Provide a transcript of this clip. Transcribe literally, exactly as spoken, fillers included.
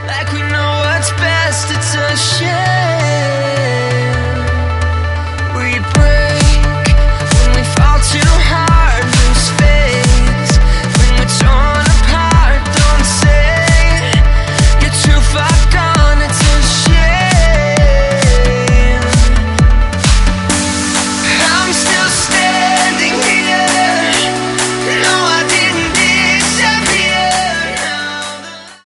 like we know what's best. It's a shame.